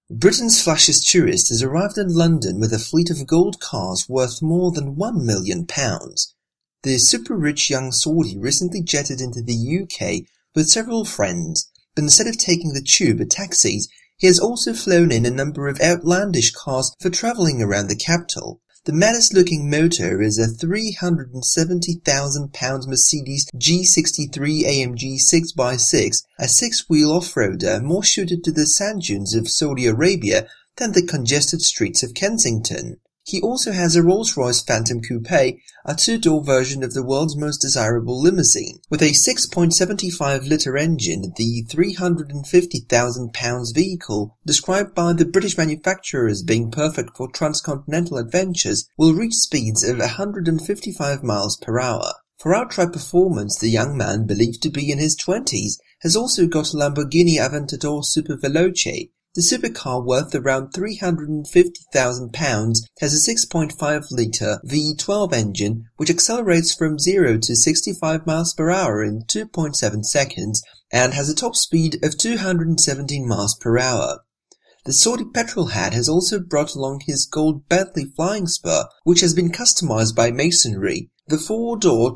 Britain's flashiest tourist has arrived in London with a fleet of gold cars worth more than £1 million. The super-rich young Saudi recently jetted into the UK with several friends, but instead of taking the tube or taxis, he has also flown in a number of outlandish cars for travelling around the capital. The maddest-looking motor is a £370,000 Mercedes G63 AMG 6x6, a six-wheel off-roader more suited to the sand dunes of Saudi Arabia than the congested streets of Kensington. He also has a Rolls-Royce Phantom Coupe, a two-door version of the world's most desirable limousine. With a 6.75-litre engine, the £350,000 vehicle, described by the British manufacturer as being perfect for transcontinental adventures, will reach speeds of 155 miles per hour. For outright performance, the young man, believed to be in his 20s, has also got a Lamborghini Aventador Super Veloce. The supercar, worth around £350,000, has a 6.5-litre V12 engine which accelerates from 0 to 65 miles per hour in 2.7 seconds and has a top speed of 217 miles per hour. The Saudi petrolhead has also brought along his gold Bentley Flying Spur, which has been customised by masonry. The four-door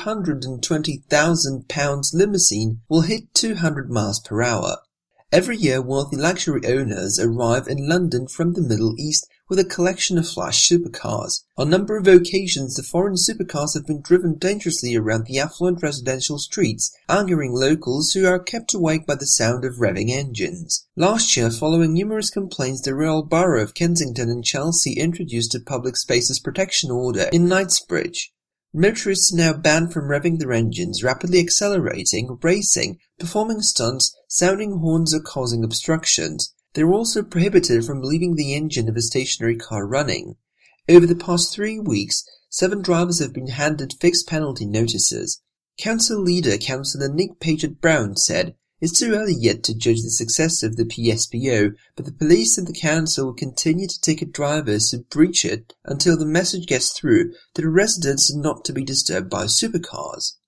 £220,000 limousine will hit 200 miles per hour. Every year, wealthy luxury owners arrive in London from the Middle East with a collection of flash supercars. On a number of occasions, the foreign supercars have been driven dangerously around the affluent residential streets, angering locals who are kept awake by the sound of revving engines. Last year, following numerous complaints, the Royal Borough of Kensington and Chelsea introduced a public spaces protection order in Knightsbridge. Motorists are now banned from revving their engines, rapidly accelerating, racing, performing stunts, sounding horns or causing obstructions. They are also prohibited from leaving the engine of a stationary car running. Over the past 3 weeks, 7 drivers have been handed fixed penalty notices. Council leader Councillor Nick Paget-Brown said, "It's too early yet to judge the success of the PSPO, but the police and the council will continue to ticket drivers who breach it until the message gets through that residents are not to be disturbed by supercars."